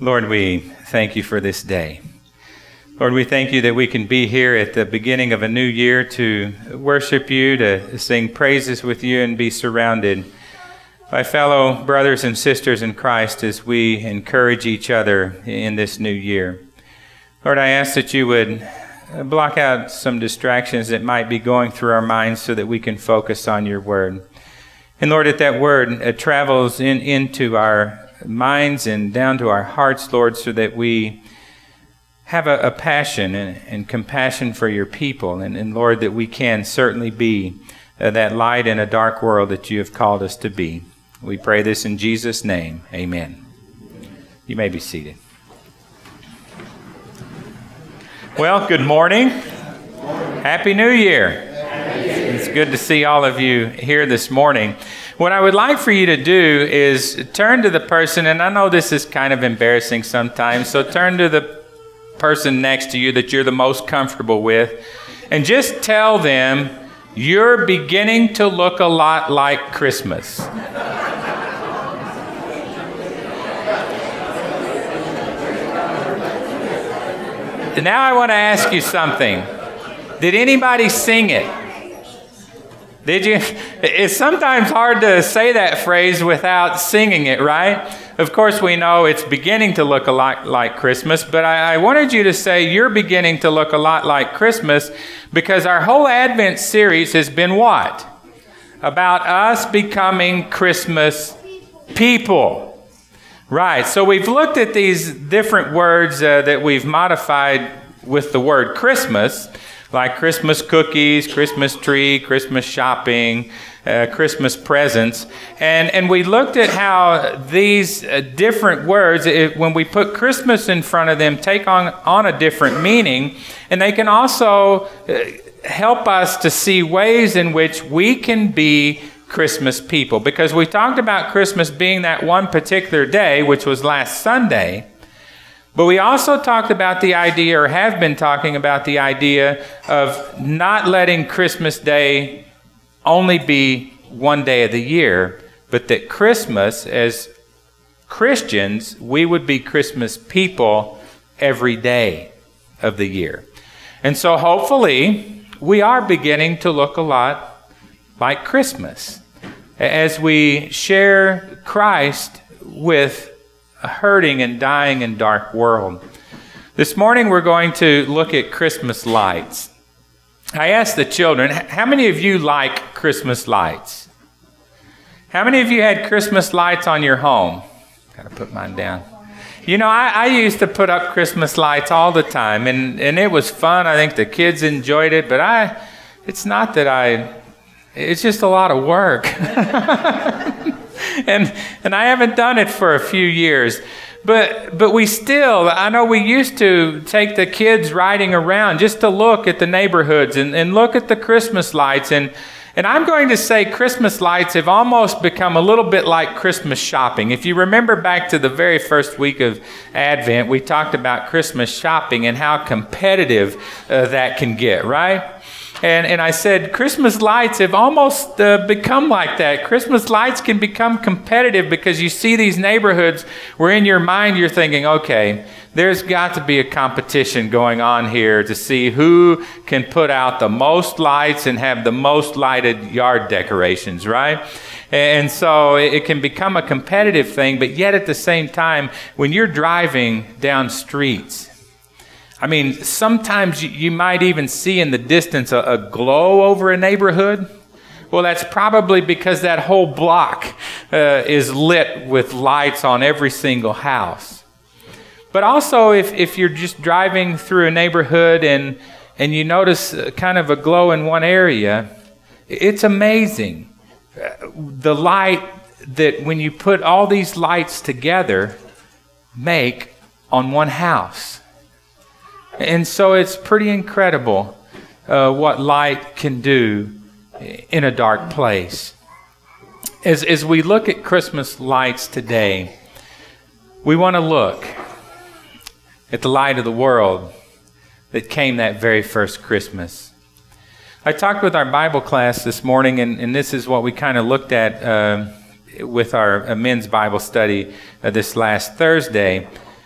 Lord, we thank you for this day. Lord, we thank you that we can be here at the beginning of a new year to worship you, to sing praises with you, and be surrounded by fellow brothers and sisters in Christ as we encourage each other in this new year. Lord, I ask that you would block out some distractions that might be going through our minds so that we can focus on your word. And Lord, that word travels into our minds and down to our hearts, Lord, so that we have a passion and compassion for your people. And Lord, that we can certainly be that light in a dark world that you have called us to be. We pray this in Jesus' name. Amen. You may be seated. Well, good morning. Happy New Year. It's good to see all of you here this morning. What I would like for you to do is turn to the person, and I know this is kind of embarrassing sometimes, so turn to the person next to you that you're the most comfortable with, and just tell them, you're beginning to look a lot like Christmas. Now I want to ask you something. Did anybody sing it? Did you? It's sometimes hard to say that phrase without singing it, right? Of course, we know it's beginning to look a lot like Christmas, but I wanted you to say you're beginning to look a lot like Christmas because our whole Advent series has been what? About us becoming Christmas people. Right, so we've looked at these different words that we've modified with the word Christmas, like Christmas cookies, Christmas tree, Christmas shopping, Christmas presents. And we looked at how these different words, when we put Christmas in front of them, take on a different meaning. And they can also help us to see ways in which we can be Christmas people. Because we talked about Christmas being that one particular day, which was last Sunday. But we also talked about the idea, or have been talking about the idea, of not letting Christmas Day only be one day of the year, but that Christmas, as Christians, we would be Christmas people every day of the year. And so hopefully, we are beginning to look a lot like Christmas as we share Christ with a hurting and dying and dark world. This morning we're going to look at Christmas lights. I asked the children, how many of you like Christmas lights? How many of you had Christmas lights on your home? Got to put mine down. You know, I used to put up Christmas lights all the time, and it was fun. I think the kids enjoyed it, but it's just a lot of work. And I haven't done it for a few years. But we still, I know we used to take the kids riding around just to look at the neighborhoods and look at the Christmas lights. And I'm going to say Christmas lights have almost become a little bit like Christmas shopping. If you remember back to the very first week of Advent, we talked about Christmas shopping and how competitive that can get, right? And I said, Christmas lights have almost become like that. Christmas lights can become competitive because you see these neighborhoods where in your mind you're thinking, okay, there's got to be a competition going on here to see who can put out the most lights and have the most lighted yard decorations, right? And so it can become a competitive thing, but yet at the same time, when you're driving down streets, I mean, sometimes you might even see in the distance a glow over a neighborhood. Well, that's probably because that whole block is lit with lights on every single house. But also, if you're just driving through a neighborhood and you notice kind of a glow in one area, it's amazing. The light that when you put all these lights together make on one house. And so it's pretty incredible what light can do in a dark place. As we look at Christmas lights today, we want to look at the light of the world that came that very first Christmas. I talked with our Bible class this morning, and this is what we kind of looked at with our men's Bible study this last Thursday.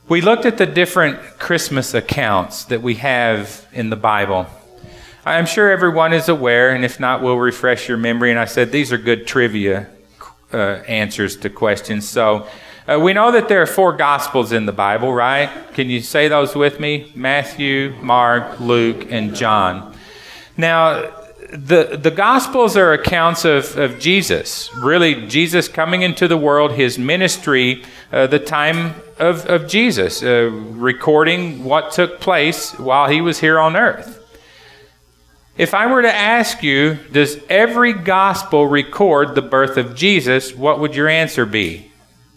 We looked at the different Christmas accounts that we have in the Bible. I'm sure everyone is aware, and if not, we'll refresh your memory. And I said these are good trivia answers to questions. So we know that there are 4 Gospels in the Bible, right? Can you say those with me? Matthew, Mark, Luke, and John. Now, the Gospels are accounts of Jesus, really Jesus coming into the world, his ministry, the time of Jesus, recording what took place while he was here on earth. If I were to ask you, does every gospel record the birth of Jesus, what would your answer be?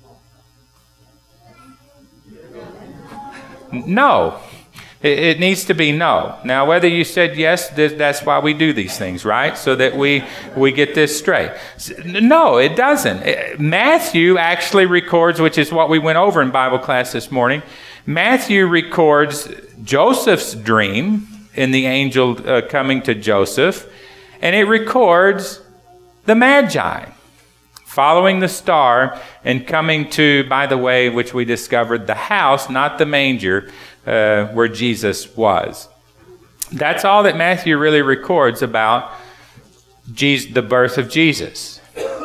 No. It needs to be no. Now, whether you said yes, that's why we do these things, right? So that we get this straight. No, it doesn't. Matthew actually records, which is what we went over in Bible class this morning. Matthew records Joseph's dream in the angel coming to Joseph, and it records the Magi following the star and coming to, by the way, which we discovered, the house, not the manger, where Jesus was. That's all that Matthew really records about the birth of Jesus.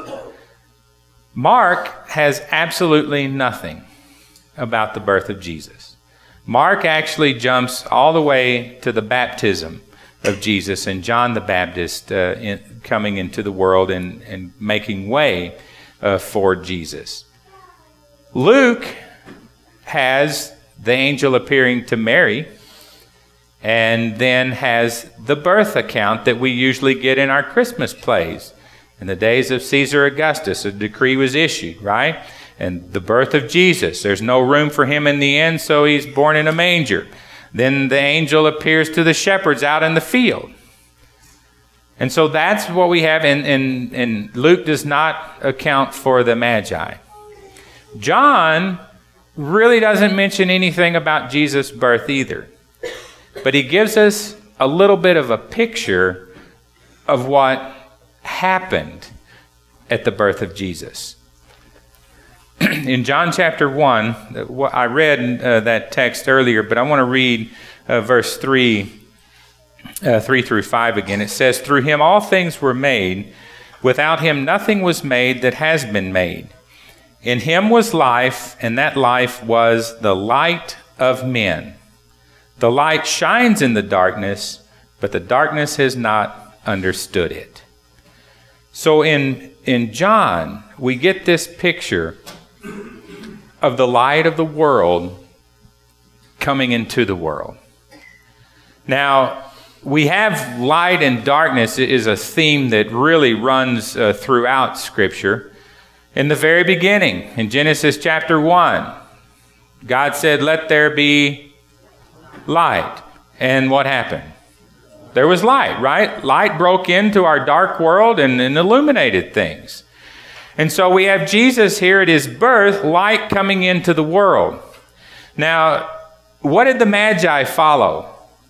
Mark has absolutely nothing about the birth of Jesus. Mark actually jumps all the way to the baptism of Jesus and John the Baptist coming into the world and making way for Jesus. Luke has the angel appearing to Mary, and then has the birth account that we usually get in our Christmas plays. In the days of Caesar Augustus, a decree was issued, right? And the birth of Jesus. There's no room for him in the inn, so he's born in a manger. Then the angel appears to the shepherds out in the field. And so that's what we have, and Luke does not account for the Magi. John really doesn't mention anything about Jesus' birth either. But he gives us a little bit of a picture of what happened at the birth of Jesus. In John chapter 1, I read that text earlier, but I want to read verse 3 through 5 again. It says, "Through him all things were made. Without him nothing was made that has been made. In him was life, and that life was the light of men. The light shines in the darkness, but the darkness has not understood it." So in John, we get this picture of the light of the world coming into the world. Now, we have light and darkness is a theme that really runs throughout Scripture. In the very beginning, in Genesis chapter 1, God said, "Let there be light." And what happened? There was light, right? Light broke into our dark world and illuminated things. And so we have Jesus here at his birth, light coming into the world. Now, what did the Magi follow?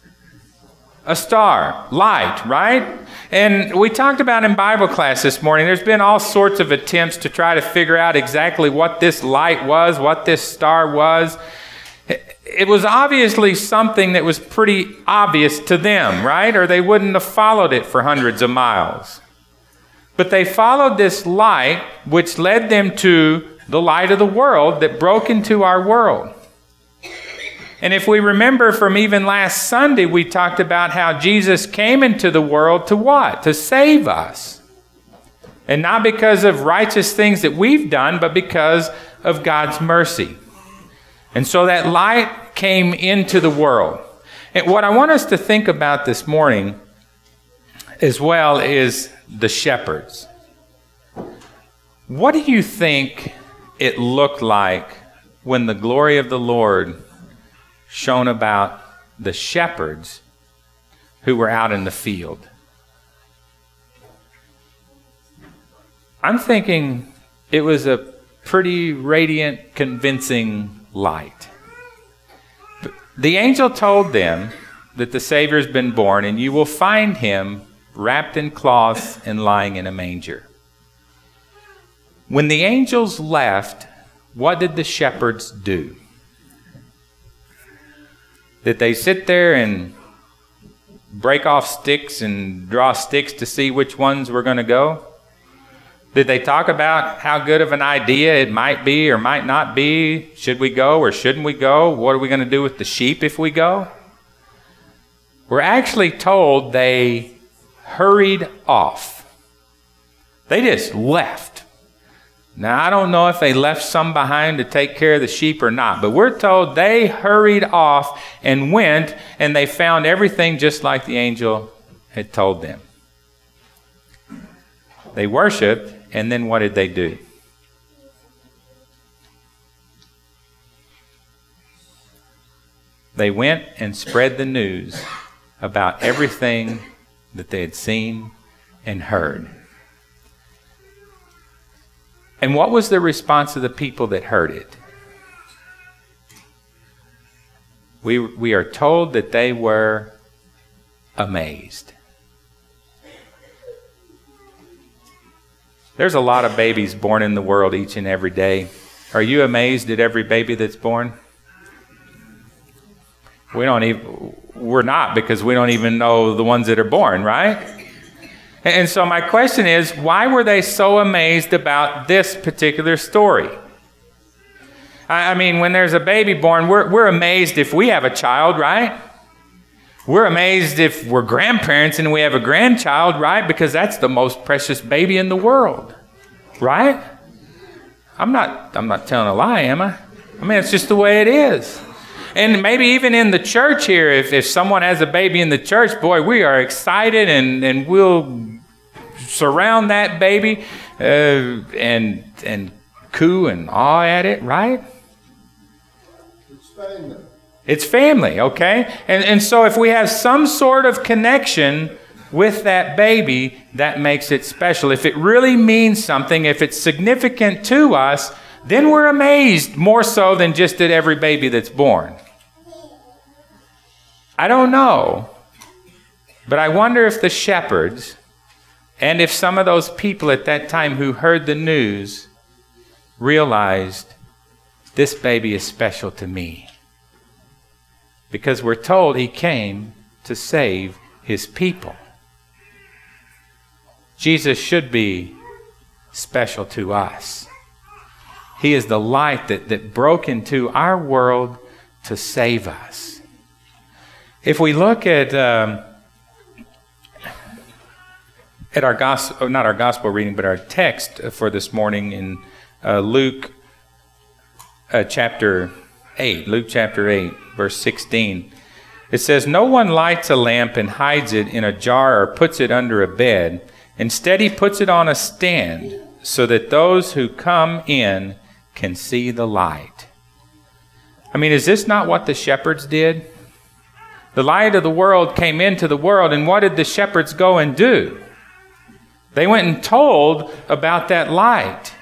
A star, light, right? And we talked about in Bible class this morning, there's been all sorts of attempts to try to figure out exactly what this light was, what this star was. It was obviously something that was pretty obvious to them, right? Or they wouldn't have followed it for hundreds of miles. But they followed this light, which led them to the light of the world that broke into our world. And if we remember from even last Sunday, we talked about how Jesus came into the world to what? To save us. And not because of righteous things that we've done, but because of God's mercy. And so that light came into the world. And what I want us to think about this morning as well is the shepherds. What do you think it looked like when the glory of the Lord shone about the shepherds who were out in the field? I'm thinking it was a pretty radiant, convincing light. The angel told them that the Savior's been born, and you will find him wrapped in cloths and lying in a manger. When the angels left, what did the shepherds do? Did they sit there and break off sticks and draw sticks to see which ones were going to go? Did they talk about how good of an idea it might be or might not be? Should we go or shouldn't we go? What are we going to do with the sheep if we go? We're actually told they hurried off. They just left. Now, I don't know if they left some behind to take care of the sheep or not, but we're told they hurried off and went, and they found everything just like the angel had told them. They worshiped, and then what did they do? They went and spread the news about everything that they had seen and heard. And what was the response of the people that heard it? We are told that they were amazed. There's a lot of babies born in the world each and every day. Are you amazed at every baby that's born? We're not, because we don't even know the ones that are born, right? And so my question is, why were they so amazed about this particular story? I mean, when there's a baby born, we're amazed if we have a child, right? We're amazed if we're grandparents and we have a grandchild, right? Because that's the most precious baby in the world, right? I'm not telling a lie, am I? I mean, it's just the way it is. And maybe even in the church here, if someone has a baby in the church, boy, we are excited and we'll surround that baby and coo and awe at it, right? It's family. It's family, okay? And so if we have some sort of connection with that baby, that makes it special. If it really means something, if it's significant to us, then we're amazed more so than just at every baby that's born. I don't know, but I wonder if the shepherds and if some of those people at that time who heard the news realized this baby is special to me. Because we're told he came to save his people. Jesus should be special to us. He is the light that broke into our world to save us. If we look at our gospel, not our gospel reading, but our text for this morning in Luke chapter 8, verse 16. It says, "No one lights a lamp and hides it in a jar or puts it under a bed. Instead, he puts it on a stand so that those who come in can see the light." I mean, is this not what the shepherds did? The light of the world came into the world, and what did the shepherds go and do? They went and told about that light.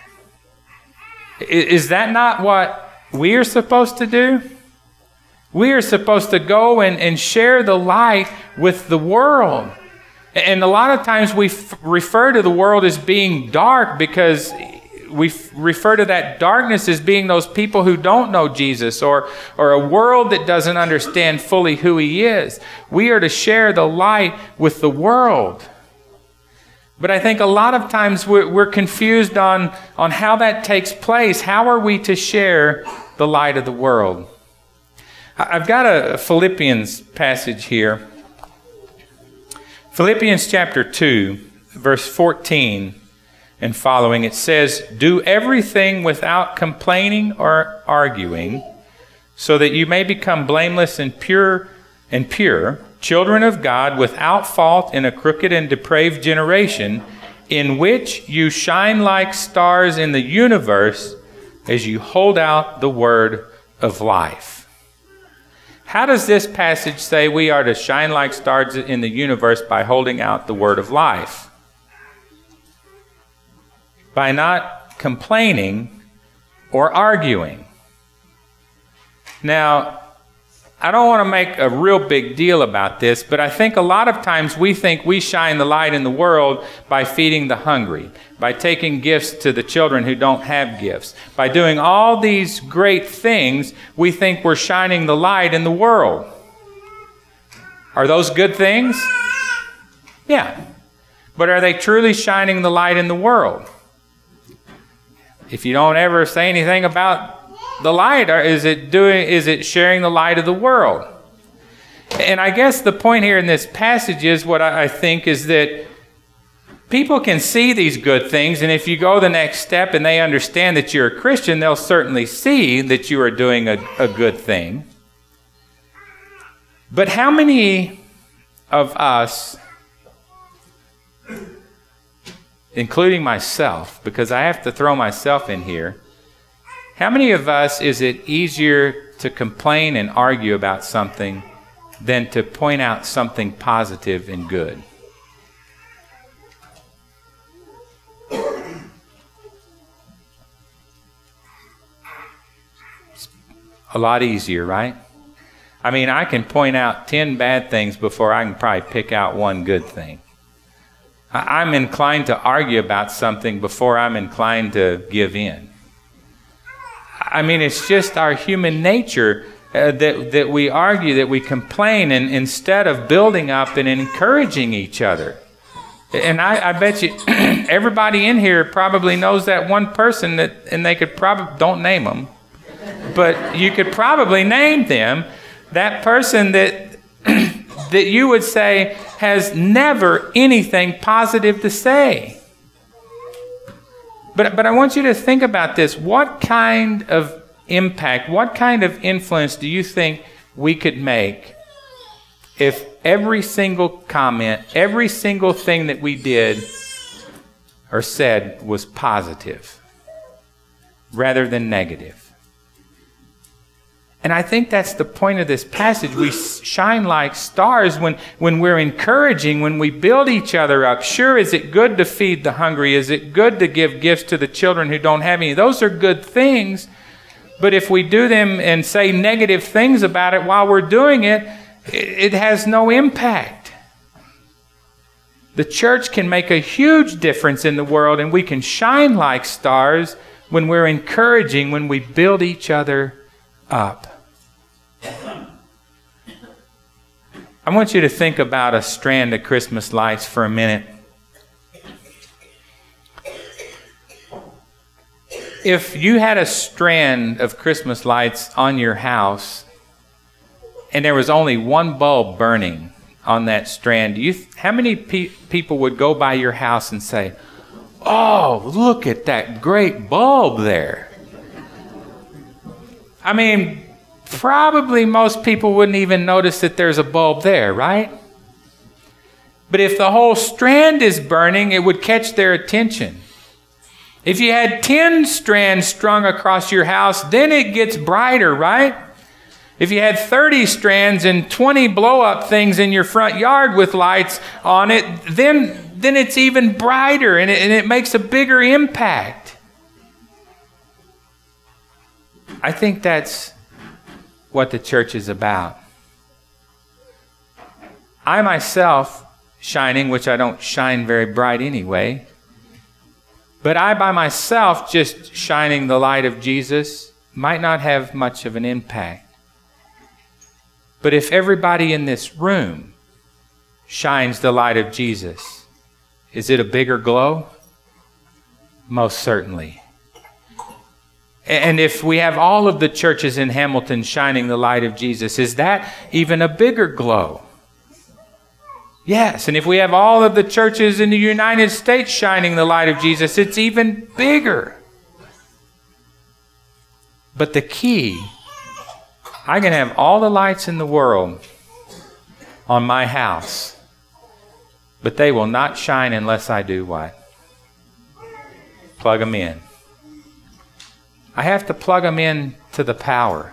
Is that not what we are supposed to do? We are supposed to go and share the light with the world. And a lot of times we refer to the world as being dark because we refer to that darkness as being those people who don't know Jesus or a world that doesn't understand fully who he is. We are to share the light with the world. But I think a lot of times we're confused on how that takes place. How are we to share the light of the world? I've got a Philippians passage here. Philippians chapter 2, verse 14 and following, it says, "Do everything without complaining or arguing, so that you may become blameless and pure, children of God without fault in a crooked and depraved generation, in which you shine like stars in the universe as you hold out the word of life." How does this passage say we are to shine like stars in the universe by holding out the word of life? By not complaining or arguing. Now, I don't want to make a real big deal about this, but I think a lot of times we think we shine the light in the world by feeding the hungry, by taking gifts to the children who don't have gifts. By doing all these great things, we think we're shining the light in the world. Are those good things? Yeah. But are they truly shining the light in the world? If you don't ever say anything about the light, is it sharing the light of the world? And I guess the point here in this passage is what I think is that people can see these good things, and if you go the next step and they understand that you're a Christian, they'll certainly see that you are doing a good thing. But how many of us, including myself, because I have to throw myself in here, how many of us is it easier to complain and argue about something than to point out something positive and good? It's a lot easier, right? I mean, I can point out 10 bad things before I can probably pick out one good thing. I'm inclined to argue about something before I'm inclined to give in. I mean, it's just our human nature that we argue, that we complain, and instead of building up and encouraging each other. And I bet you everybody in here probably knows that one person and they could probably, don't name them, but you could probably name them, that person that you would say has never anything positive to say. But I want you to think about this. What kind of impact, what kind of influence do you think we could make if every single comment, every single thing that we did or said was positive rather than negative? And I think that's the point of this passage. We shine like stars when we're encouraging, when we build each other up. Sure, is it good to feed the hungry? Is it good to give gifts to the children who don't have any? Those are good things. But if we do them and say negative things about it while we're doing it, it has no impact. The church can make a huge difference in the world, and we can shine like stars when we're encouraging, when we build each other up. I want you to think about a strand of Christmas lights for a minute. If you had a strand of Christmas lights on your house and there was only one bulb burning on that strand, how many people would go by your house and say, "Oh, look at that great bulb there"? I mean, probably most people wouldn't even notice that there's a bulb there, right? But if the whole strand is burning, it would catch their attention. If you had 10 strands strung across your house, then it gets brighter, right? If you had 30 strands and 20 blow-up things in your front yard with lights on it, then it's even brighter and it makes a bigger impact. I think that's what the church is about. I myself, shining, which I don't shine very bright anyway, but I by myself just shining the light of Jesus might not have much of an impact. But if everybody in this room shines the light of Jesus, is it a bigger glow? Most certainly. And if we have all of the churches in Hamilton shining the light of Jesus, is that even a bigger glow? Yes. And if we have all of the churches in the United States shining the light of Jesus, it's even bigger. But the key, I can have all the lights in the world on my house, but they will not shine unless I do what? Plug them in. I have to plug them in to the power.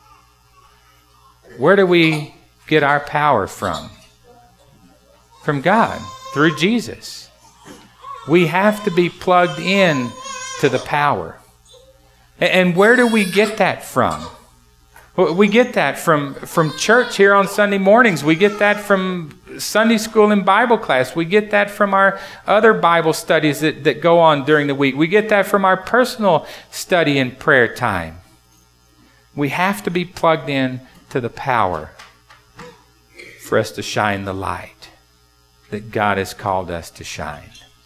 Where do we get our power from? From God, through Jesus. We have to be plugged in to the power. And where do we get that from? We get that from church here on Sunday mornings. We get that from Sunday school and Bible class. We get that from our other Bible studies that go on during the week. We get that from our personal study and prayer time. We have to be plugged in to the power for us to shine the light that God has called us to shine.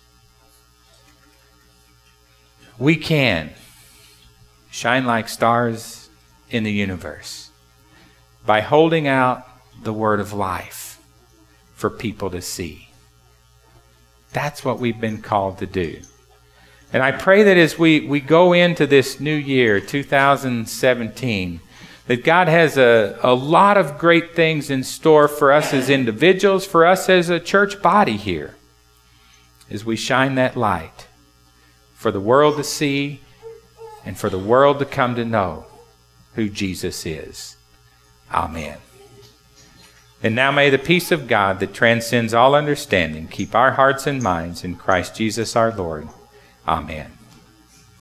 We can shine like stars in the universe by holding out the word of life for people to see. That's what we've been called to do. And I pray that as we go into this new year, 2017, that God has a lot of great things in store for us as individuals, for us as a church body here, as we shine that light for the world to see and for the world to come to know who Jesus is. Amen. And now may the peace of God that transcends all understanding keep our hearts and minds in Christ Jesus our Lord. Amen.